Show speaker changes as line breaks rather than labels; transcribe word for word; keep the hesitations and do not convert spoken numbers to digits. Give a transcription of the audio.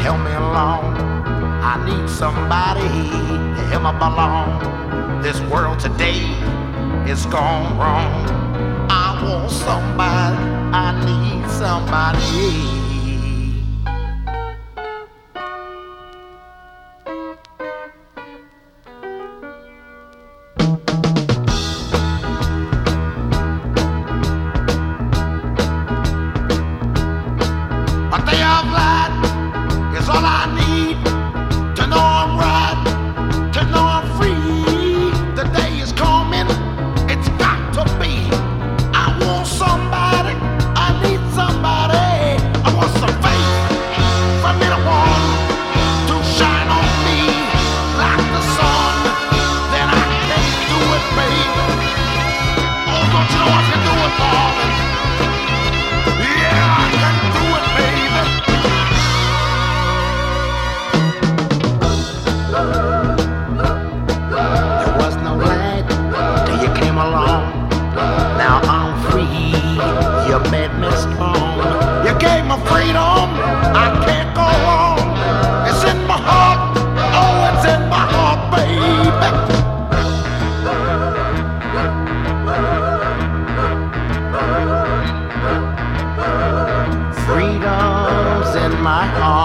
help me along. I need somebody to help me belong. This world today is gone wrong. I want somebody, I need somebody. A day of light is all I need to know I'm right, to know I'm free. The day is coming, it's got to be. I want somebody, I need somebody. I want some faith for me to want to shine on me like the sun. Then I can do it, baby. Oh, don't you know I can do it, darling? Yeah, I can do it, baby. There was no light till you came along. Now I'm free. You made me strong. You gave me freedom. I can't go wrong. It's in my heart. Oh, it's in my heart, baby. Freedom's in my heart.